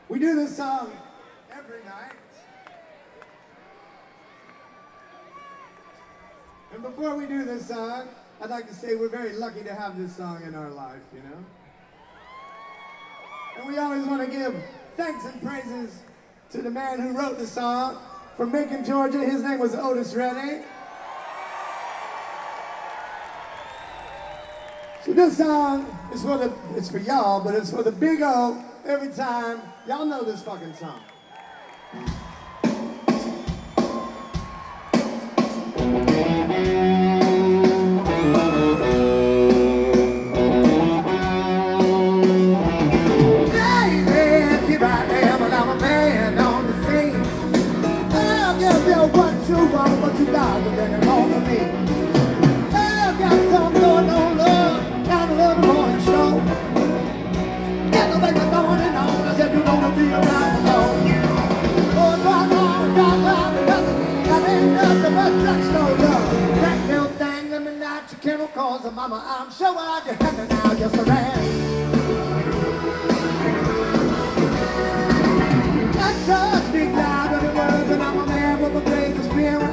We do this song every night. And before we do this song, I'd like to say we're very lucky to have this song in our life, you know? And we always want to give thanks and praises to the man who wrote the song from Macon, Georgia. His name was Otis Redding. So this song is it's for y'all, but it's for the Big O every time. Y'all know this fucking song. But you got to bring it home to me. I've got some going on love, got a little morning show. Got the baby going on, I said you're gonna be around alone. Oh, that ain't nothing but sex, no love. That little thing, let me not your chemicals, and mama, I'm sure I can handle now, yes I am. I just speak loud of the words, and I'm a man with a great spirit.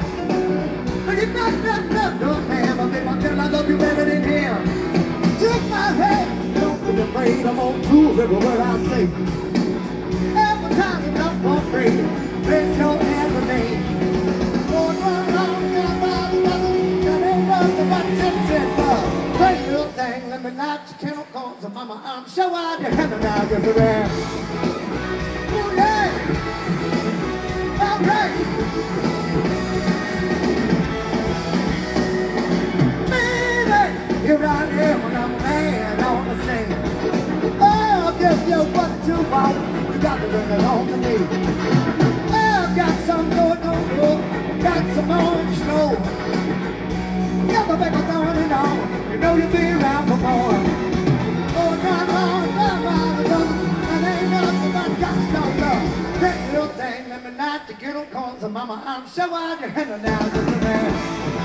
Don't have a bit until I love you better than him. Take my hand, don't be afraid, I'm gonna prove every word I say. Every time you come for free, place your hand with me. Going around, that ain't nothing but sense love. Great little thing, let me light your chemicals, and mama, I'm sure I can handle now, just a rare. Oh yeah! All right! Here I am when I'm a man on the scene. Oh, I'll give you what you want. You got to bring it home to me. Oh, I've got some going on, got some orange snow. Got the baby going and on. You know you'll be around for more. Oh, that ain't nothing but got no love. That little thing, let me light the ghetto corns, and mama, I'm sure I can handle now, just a man.